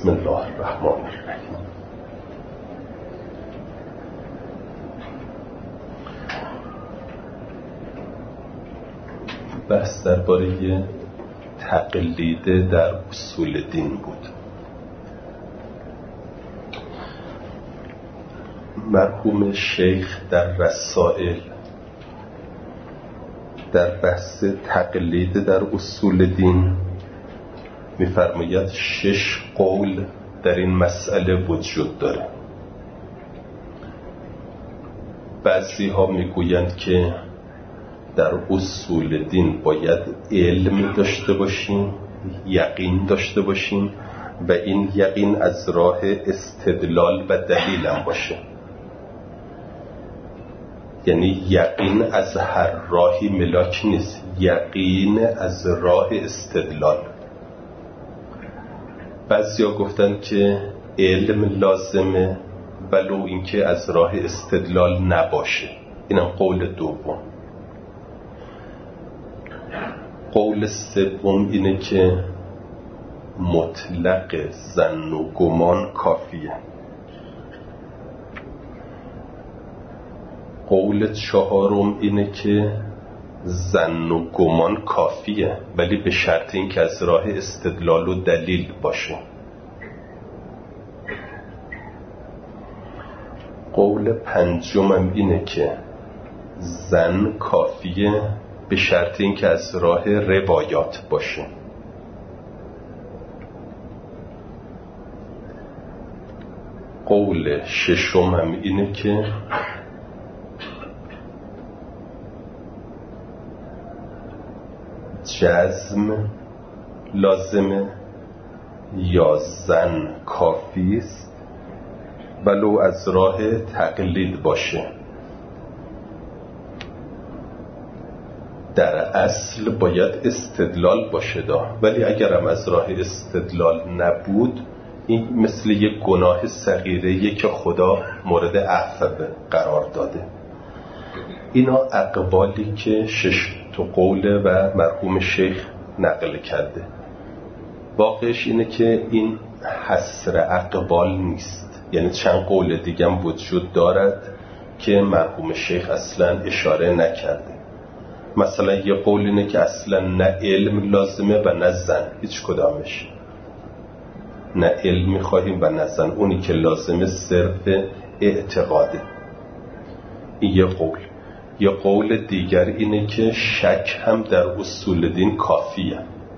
بسم الله الرحمن الرحیم. بحث درباره تقلید در اصول دین بود. مرحوم شیخ در رسائل در بحث تقلید در اصول دین می‌فرماید 6 قول در این مسئله وجود داره. بعضی ها میگویند که در اصول دین باید علم داشته باشیم، یقین داشته باشیم و این یقین از راه استدلال و دلیل هم باشه، یعنی یقین از هر راهی ملاک نیست، یقین از راه استدلال. بعضی ها گفتن که علم لازمه ولو اینکه از راه استدلال نباشه. اینم قول دوم. قول سوم اینه که مطلق ظن و گمان کافیه. قول چهارم اینه که ظن و گمان کافیه ولی به شرط اینکه از راه استدلال و دلیل باشه. قول پنجمم اینه که ظن کافیه به شرط اینکه از راه روایات باشه. قول ششمم اینه که جزم لازمه یا ظن کافی است ولو از راه تقلید باشه. در اصل باید استدلال باشه ولی اگرم از راه استدلال نبود این مثل یک گناه صغیره‌ایه که خدا مورد عفو قرار داده. اینا اقوالی که 6 قوله و مرحوم شیخ نقل کرده. واقعش اینه که این حصر اقوال نیست، یعنی چند قول دیگه هم وجود دارد که مرحوم شیخ اصلا اشاره نکرده. مثلا یه قول اینه که اصلا نه علم لازمه و نه ظن، هیچ کدامش. نه علم میخواهیم و نه ظن، اونی که لازمه صرف اعتقاده. این یه قول. یه قول دیگر اینه که شک هم در اصول دین کافیه.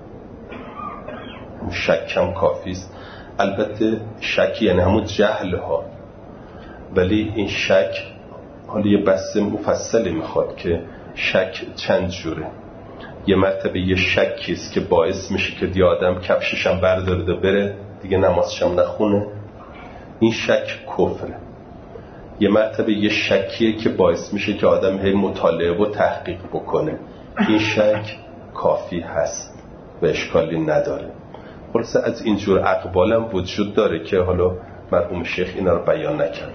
شک هم کافیست. البته شک یعنی همون جهل ها، ولی این شک حالا یه بحث مفصلی میخواد که شک چند جوره. یه مرتبه یه شکیست که باعث میشه که یه آدم کفششم بردارده بره دیگه نمازشم نخونه، این شک کفره. یه مرتبه یه شکیه که باعث میشه که آدم هی مطالعه و تحقیق بکنه، این شک کافی هست و اشکالی نداره. خلاصه از اینجور اقوالم وجود داره که حالا مرحوم شیخ اینا رو بیان نکرد.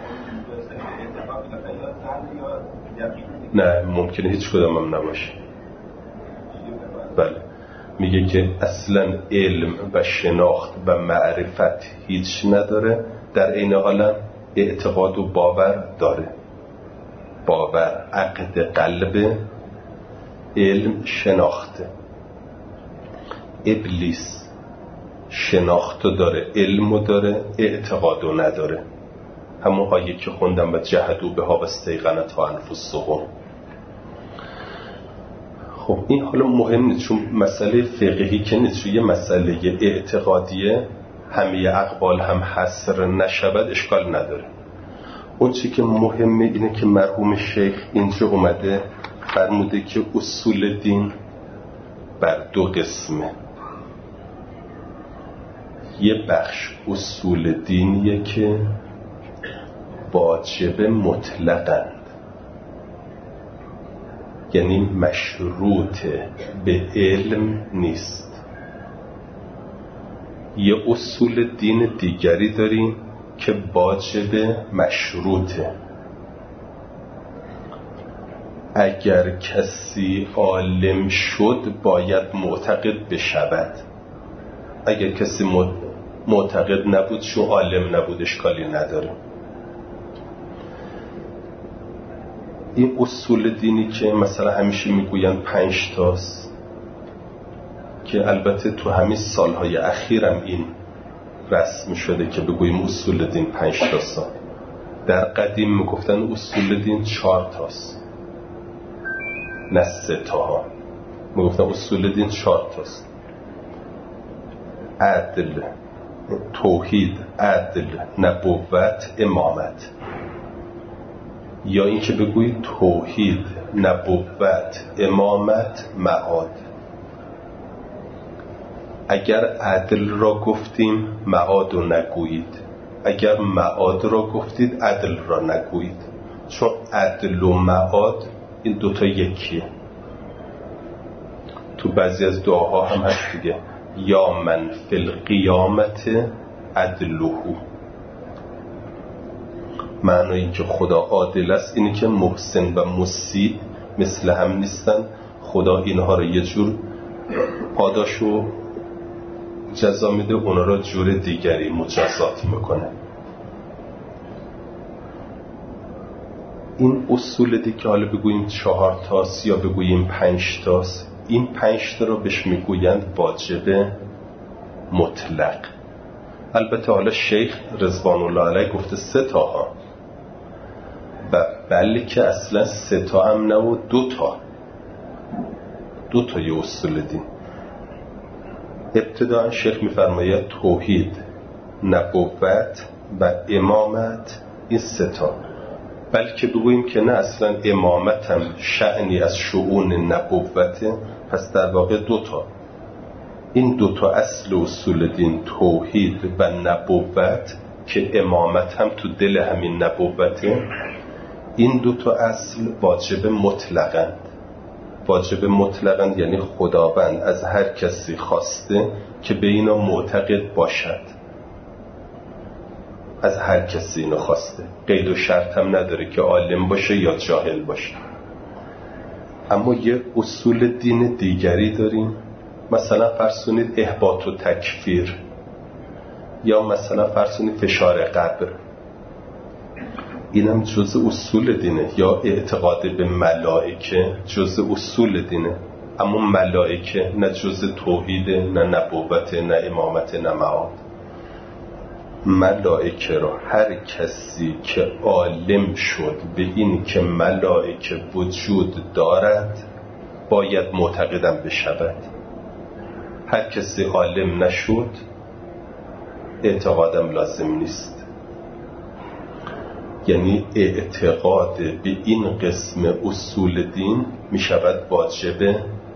نه ممکنه هیچ کدام هم نباشه. بله میگه که اصلا علم و شناخت و معرفت هیچ نداره، در عین حال اعتقاد و باور داره. باور عقد قلب، علم شناخته. ابلیس شناختو داره، علمو داره، اعتقادو نداره. همون آیه که خوندم و جهدوا بها و استیقنتها انفسهم. خب این حالا مهم نیست چون مسئله فقهی که نیست، یه مسئله اعتقادیه همه اقوال هم حصر نشود اشکال نداره. اون چی که مهمه اینه که مرحوم شیخ اینجا اومده فرموده که اصول دین بر 2 قسمه. یه بخش اصول دینیه که واجب مطلقند، یعنی مشروط به علم نیست. یه اصول دین دیگری داریم که واجب مشروطه. اگر کسی عالم شد باید معتقد بشود. اگر کسی معتقد نبود، چون عالم نبود اشکالی نداره. این اصول دینی که مثلا همیشه میگوین 5 تاست، که البته تو همین سالهای اخیرم این رسم شده که بگوییم اصول دین 5 تاست. در قدیم میگفتن اصول دین 4 تاست، نه 3 تاها. میگفتن اصول دین 4 تاست: عدل، توحید، عدل، نبوت، امامت. یا این که بگویید توحید، نبوت، امامت، معاد. اگر عدل را گفتیم معاد را نگویید، اگر معاد را گفتید عدل را نگویید، چون عدل و معاد این دوتا یکیه. تو بعضی از دعاها هم هست دیگه: یا من فی القیامت عدلهو. معنی این که خدا عادل است اینی که محسن و مسیء مثل هم نیستن. خدا اینها رو یه جور پاداشو جزا میده، اونا رو جور دیگری مجازات میکنه. این اصول دیگه که حالا بگوییم 4 تاست یا بگوییم 5 تاست، این 5 تا رو بهش میگویند واجب مطلق. البته حالا شیخ رضوان الله علیه گفته 3 تاها، و بلکه اصلا 3 تا هم نه و 2 تا. 2 تا یه اصول دین. ابتداء شیخ میفرماید توحید، نبوت و امامت، این 3 تا. بلکه بگوییم که نه، اصلا امامت هم شأنی از شؤون نبوته، پس در واقع 2 تا. این 2 تا اصل اصول دین، توحید و نبوت، که امامت هم تو دل همین نبوته، این 2 تا اصل واجب مطلقند. واجب مطلقند یعنی خداوند از هر کسی خواسته که به اینا معتقد باشد. از هر کسی اینو خواسته، قید و شرط هم نداره که عالم باشه یا جاهل باشه. اما یه اصول دین دیگری داریم، مثلا فرض کنید احباط و تکفیر، یا مثلا فرض کنید فشار قبر. اینم جزء اصول دینه. یا اعتقاد به ملائکه جزء اصول دینه، اما ملائکه نه جزء توحیده، نه نبوت، نه امامت، نه معاد. ملائکه را هر کسی که عالم شد به این که ملائکه وجود دارد باید معتقدم بشود. هر کسی عالم نشد اعتقادم لازم نیست. یعنی اعتقاد به این قسم اصول دین می شود واجب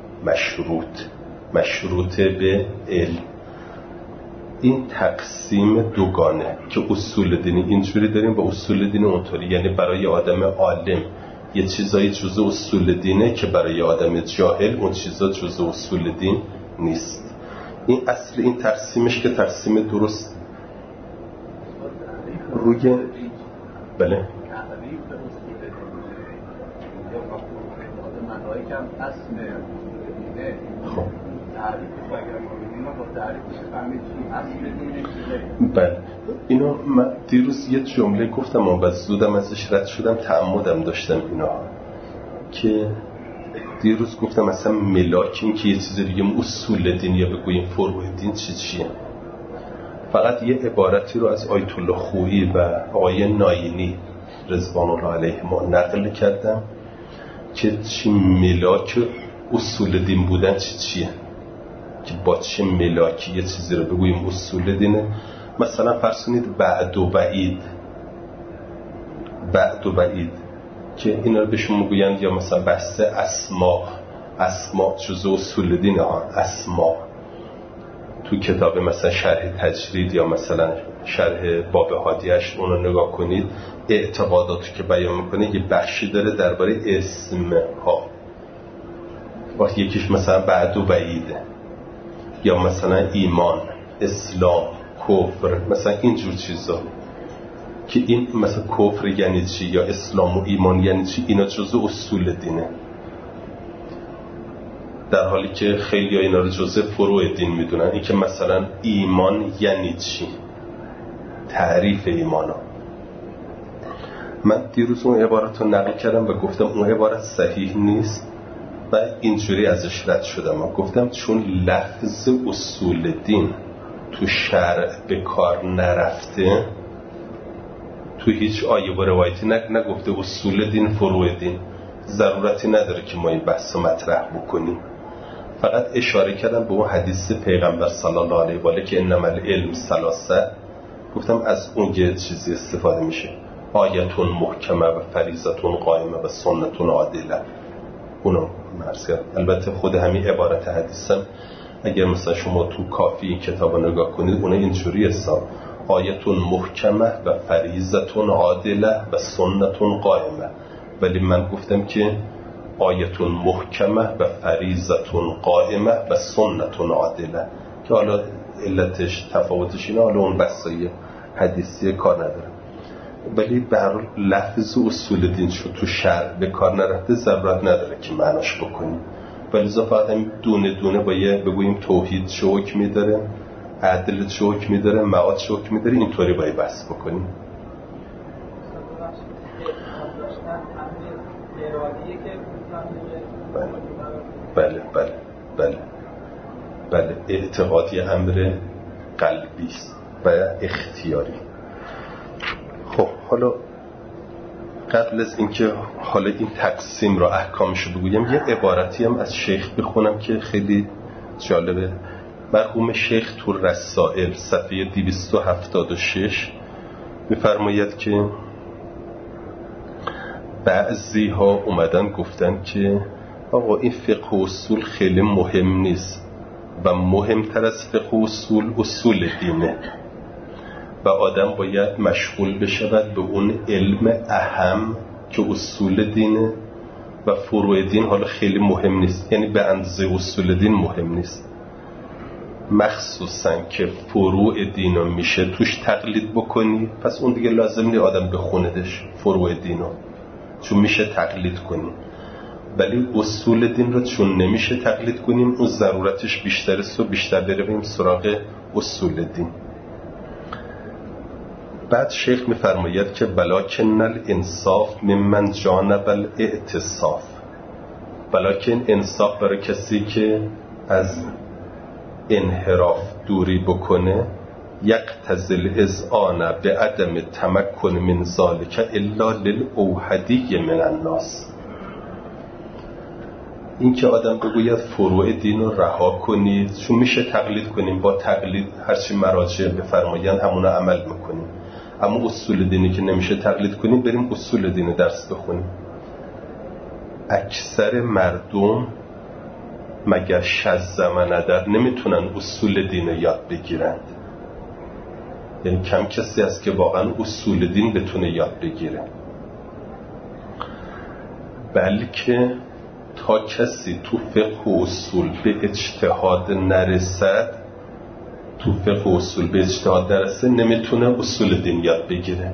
مشروط به علم. این تقسیم دوگانه که اصول دینی اینجوری داریم و اصول دینی اونطوری. یعنی برای آدم عالم یه چیزایی جزء اصول دینه که برای آدم جاهل اون چیزا جزء اصول دین نیست. این اصل این تقسیمش که تقسیم درست روی بله خب بله. اینو من دیروز یه جمله گفتم و زودم ازش رد شدم، تعمدم داشتم اینا، که دیروز گفتم مثلا ملاک این که یه چیز دیگه اصول دین یا بگوییم فروع دین چیه. فقط یه عبارتی رو از آیت الله خویی و آقای ناینی رضوان الله علیهما نقل کردم که چی ملاک اصول دین بودن چیه، که با چه ملاکی یه چیزی رو بگوییم اصول دینه. مثلا فرض کنید بعد و بعید که اینا رو بهشون میگویند، یا مثلا بحث اسماء جزء اصول دینه ها. اسماء تو کتاب مثلا شرح تجرید یا مثلا شرح باب هادیه‌اش اون رو نگاه کنید، اعتقاداتی که بیان میکنه یه بخشی داره درباره اسم ها. وقتی یکیش مثلا بعد و بعیده، یا مثلا ایمان، اسلام، کفر، مثلا اینجور چیزا، که این مثلا کفر یعنی چی یا اسلام و ایمان یعنی چی، اینا جزء اصول دینه. در حالی که خیلی ها اینا رو جزء فروع دین میدونن. این که مثلا ایمان یعنی چی، تعریف ایمانا. من دیروز اون عبارت رو نقل کردم و گفتم اون عبارت صحیح نیست و اینجوری ازش رد شدم. گفتم چون لفظ اصول دین تو شرع به کار نرفته، تو هیچ آیه و روایتی نگفته اصول دین فروع دین، ضرورتی نداره که ما این بحث رو مطرح بکنیم. فقط اشاره کردم به اون حدیث پیغمبر صلی الله علیه و آله که انما العلم ثلاثه. گفتم از اون یه چیزی استفاده میشه، آیتون محکمه و فریضتون قائمه و سنتون عادله. اونو مرز کرد. البته خود همین عبارت حدیثم اگر مثلا شما تو کافی این کتاب نگاه کنید اونه اینجوری حساب، آیتون محکمه و فریضتون عادله و سنتون قائمه. ولی من گفتم که آیتون محکمه و فریضتون قائمه و سنتون عادله، که حالا علتش تفاوتش اینه، حالا اون بحثای حدیثی کار نداره. ولی به هر حال لفظ اصول دین شد تو شرع به کار نرفته، ضرورت نداره که معناش بکنیم. ولی فقط هم دونه دونه باید بگوییم توحید چه حکمی داره، عدل چه حکمی داره، معاد چه حکمی داره، اینطوری باید بحث بکنیم. بله بله بله بله، اعتقادی امر قلبی است و اختیاری. خب حالا قبل از اینکه حالا این تقسیم را احکامشو بگویم، یه عبارتی هم از شیخ بخونم که خیلی جالبه. مرحوم شیخ تو رسائل صفحه 276 میفرماید که بعضی ها اومدن گفتن که آقا این فقه و اصول خیلی مهم نیست و مهمتر از فقه و اصول دینه و آدم باید مشغول بشود به اون علم اهم که اصول دینه و فروع دین حالا خیلی مهم نیست، یعنی به اندازه اصول دین مهم نیست، مخصوصا که فروع دینو میشه توش تقلید بکنی، پس اون دیگه لازم نیست آدم بخوندش فروع دینو، چون میشه تقلید کنی. ولی اصول دین رو چون نمیشه تقلید کنیم، اون ضرورتش بیشتره و بیشتر بریم سراغ اصول دین. بعد شیخ میفرماید که ولکن الانصاف ممن جانب الاعتصاف، ولکن انصاف برای کسی که از انحراف دوری بکنه، یقتضی الاذعان به عدم تمکن من ذلک الا للاوحدی من الناس. این که آدم بگوید فروع دین رو رها کنید چون میشه تقلید کنیم، با تقلید هرچی مراجع بفرمایند همون رو عمل میکنیم، اما اصول دینی که نمیشه تقلید کنیم بریم اصول دین درس بخونیم. اکثر مردم مگر شذ و ندر نمیتونن اصول دین رو یاد بگیرند، یعنی کم کسی هست که واقعا اصول دین بتونه یاد بگیره. بلکه تا کسی تو فقه و اصول به اجتهاد نرسد، تو فقه و اصول به اجتهاد نرسه نمیتونه اصول دین یاد بگیره.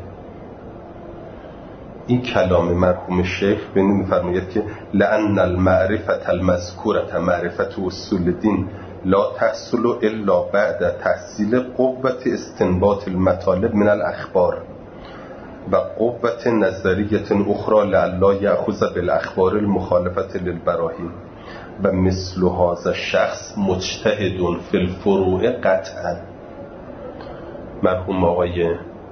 این کلام مرحوم شیخ میفرماید که لأن المعرفة المذکورة معرفت اصول دین لا تحصل الا بعد تحصیل قوت استنباط المطالب من الاخبار و قوت نظریت اخرى لعلا یأخذ بالاخبار المخالفة للبراهین و مثل هذا شخص مجتهد فی الفروع قطعا. مرحوم آقای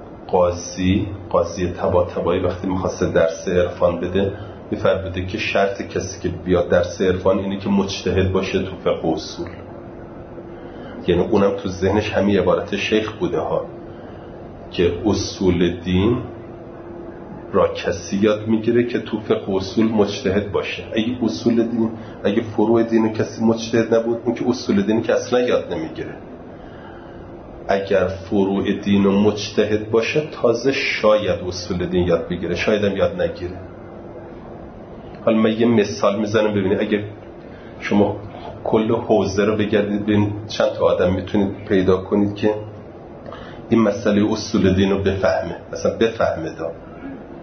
قاضی طباطبایی وقتی میخواسته درس عرفان بده میفرموده که شرط کسی که بیاد درس عرفان اینه که مجتهد باشه تو فقه و اصول. یعنی اونم تو ذهنش همین عبارت شیخ بوده ها که اصول دین را کسی یاد میگیره که تو فقه و اصول مجتهد باشه. اگه اصول دین، اگه فروع دین کسی مجتهد نبود، اون که اصول دین که اصلا یاد نمیگیره. اگر فروع دین و مجتهد باشه تازه شاید اصول دین یاد بگیره، شاید هم یاد نگیره. حالا من یه مثال میزنم ببینید، اگر شما کل حوزه رو بگردید ببینید چند تا آدم میتونید پیدا کنید که این مسئله اصول دین رو بفهمه، مثلا بفهمه دا.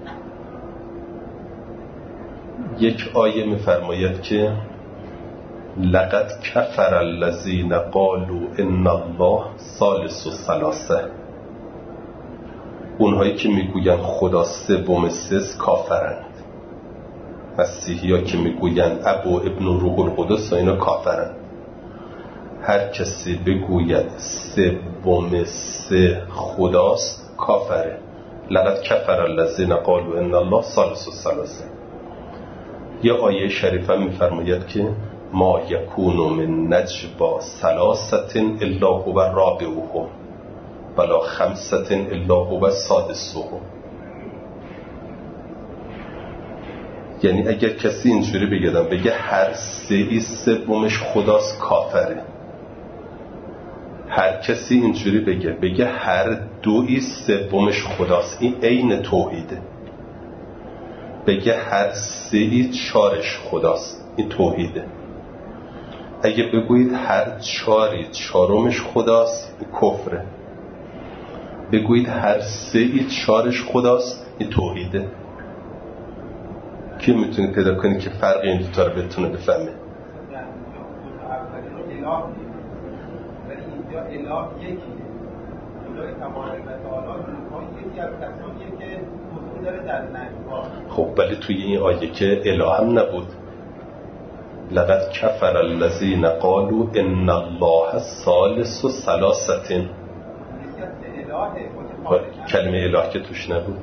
یک آیه میفرماید که لقد کفر الذین قالوا ان الله ثالث ثلاثه. اونهایی که میگوین خدا سوم سه کافرند. مسیحی ها که میگوین ابو ابن روح القدس اینا کافرند. هر کسی بگوید سوم سه خداست کافره. لقد کفر الذین قالوا ان الله ثالث ثلاثه. یه آیه شریفه میفرماید که ما یکون من نجوا ثلاثه الا هو رابعهم ولا خمسه الا هو سادسهم. یعنی اگر کسی اینجوری بگه هر سه سومش خداست کافره. هر کسی اینجوری بگه هر دوی سومش خداست، این عین توحیده. بگه هر سه چارش خداست، این توحیده. اگه بگویید هر چاری چارمش خداست، این کفره. بگویید هر سه چارش خداست، این توحیده. کی میتونه پیدا کنی که فرق این دوتا رو بتونه بفهمه؟ اله یکیه. خدای تبارک و تعالی یکی از کسانیه که حضور داره در نجوا. خب ولی توی این آیه که اله هم نبود. لقد کفر الذین قالوا ان الله ثالث ثلاثه. کلمه اله که توش نبود.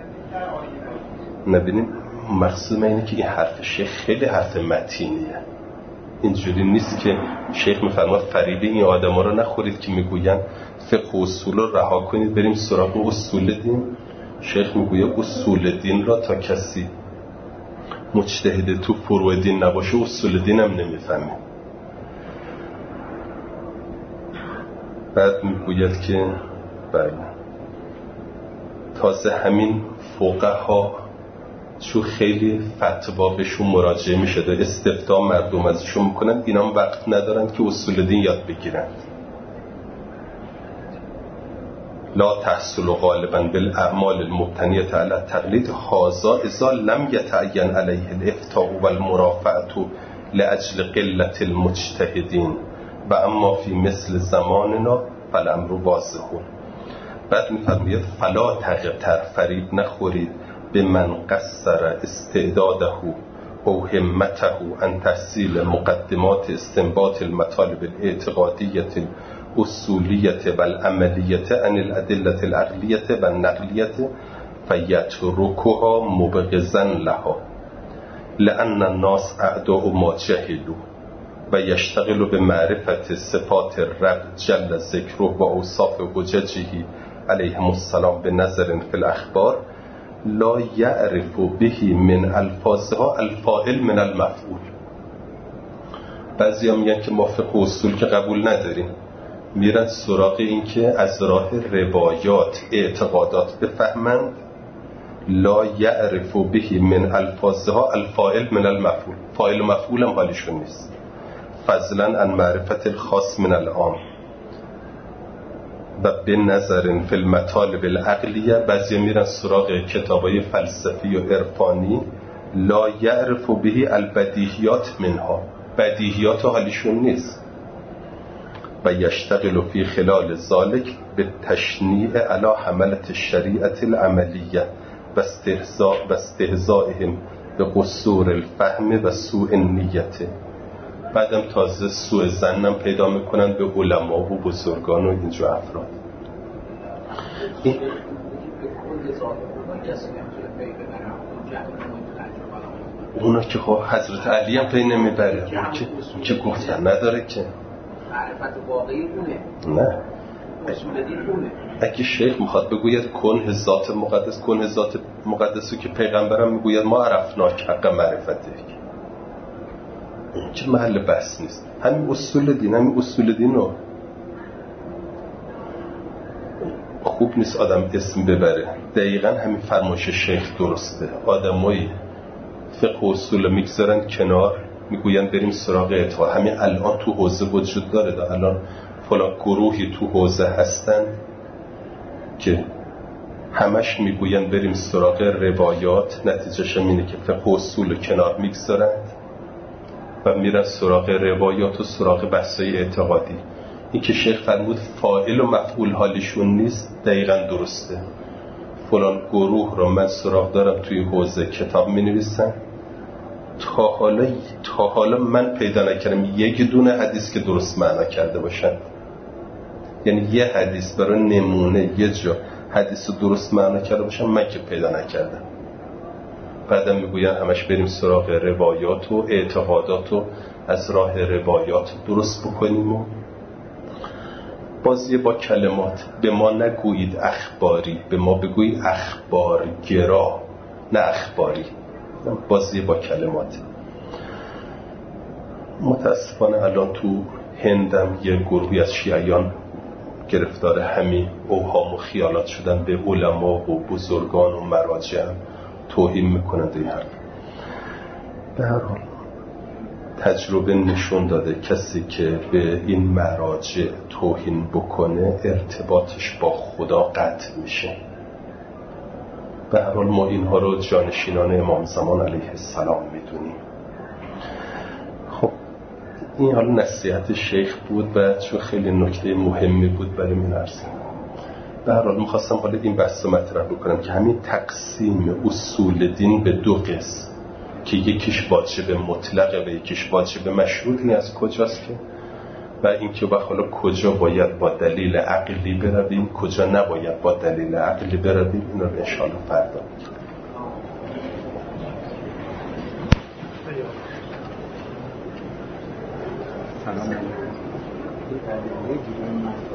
نبینیم مقصود من اینه که این حرف شیخ خیلی حرف متینیه. اینجوری نیست که شیخ میفرماد فریب این آدما رو نخورید که میگوین فقه و اصول رو رها کنید بریم سراغ اصول دین. شیخ میگوید اصول دین را تا کسی مجتهد تو فروع دین نباشه اصول دین هم نمیفهمه. بعد میگوید که بله تازه همین فقها چون خیلی فتوا بهشون مراجعه میشه و استفتاء مردم ازشون میکنن، اینا هم وقت ندارن که اصول دین یاد بگیرن. لا تحصل غالبا بالاعمال المبتنیه علی التقلید هذا اذا لم يتعین علیه الافتاء والمرافعه لاجل قله المجتهدین و اما فی مثل زماننا فالامر واضح. بعد میفرماید فلا تغتر فریب نخورید به من قصر استعداده او همته عن تحصیل مقدمات استنباط المطالب الاعتقادیه الاصولیه والعملیه عن الادله العقلیه والنقلیه فیترکها مبغضا لها لان الناس اعداء ما جهلوا و یشتغل به معرفت صفات رب جل ذکره و اوصاف حججه علیهم السلام به نظر فی الاخبار لا یعرف به من الفاظها الفاعل من المفعول. بعضی ها میگن که ما فقه اصول که قبول نداریم، میرن سراغ این که از راه روایات اعتقادات بفهمند. لا یعرف به من الفاظها الفاعل من المفعول. فاعل و مفعول هم حالشون نیست. فضلا عن معرفت الخاص من العام و به نظر فی المطالب العقلیه. بعضی میرن سراغ کتابای فلسفی و عرفانی. لا یعرف به البدیهیات منها. بدیهیات حالیشون نیست. و یشتغل فی خلال ذالک به تشنیع علی حملت الشریعت العملیه و استهزائهم به قصور الفهم و سوء النیت. بعدم تازه سوء ظنم پیدا میکنن به علما و بزرگان و اینجور افراد. اونا که خب حضرت علی هم پی نمیبره، که گفتن نداره که معرفت واقعی اونه. نه اصول دین اونه. اگه شیخ میخواد بگوید کنه ذات مقدس، کنه ذات مقدسو که پیغمبرم میگوید ما عرفناک حق معرفته، چه محل بحث نیست. همین اصول دین رو خوب نیست آدم اسم ببره. دقیقا همین فرمایش شیخ درسته. آدمایی فقه و اصول میگذارن کنار، میگوین بریم سراغ اعتقاد. همین الان تو حوزه وجود داره، الان فلان گروهی تو حوزه هستن که همش میگوین بریم سراغ روایات، نتیجهش اینه که فقه و اصول کنار میگذارن. و میرن سراغ روایات و سراغ بحثای اعتقادی. این که شیخ فرمود فاعل و مفعول حالیشون نیست دقیقا درسته. فلان گروه رو من سراغ دارم توی حوزه کتاب می نویسن، تا حالا من پیدا نکردم یک دونه حدیث که درست معنا کرده باشن. یعنی یه حدیث برای نمونه یه جا حدیث رو درست معنا کرده باشن من که پیدا نکردم. بعدم میگوین همش بریم سراغ روایات و اعتقادات و از راه روایات درست بکنیم. و بازی با کلمات، به ما نگویید اخباری، به ما بگویید اخبارگرا نه اخباری. بازی با کلمات. متاسفانه الان تو هندم یه گروهی از شیعیان گرفتار همین اوهام و خیالات شدن، به علما و بزرگان و مراجع توهین میکنند. این حرف به هر حال تجربه نشون داده کسی که به این مراجع توهین بکنه ارتباطش با خدا قطع میشه. به هر حال ما اینها رو جانشینان امام زمان علیه السلام میدونیم. خب این حال نصیحت شیخ بود و چون خیلی نکته مهمی بود برای من عرض. به هر حال میخواستم حالا این بحث رو مطرح بکنم که همین تقسیم اصول دین به دو قسم که یکیش واجب مطلقه و یکیش واجب مشروط، این از کجاست که و اینکه حالا کجا باید با دلیل عقلی برویم کجا نباید با دلیل عقلی برویم، این رو ان شاء الله فردا میگیم.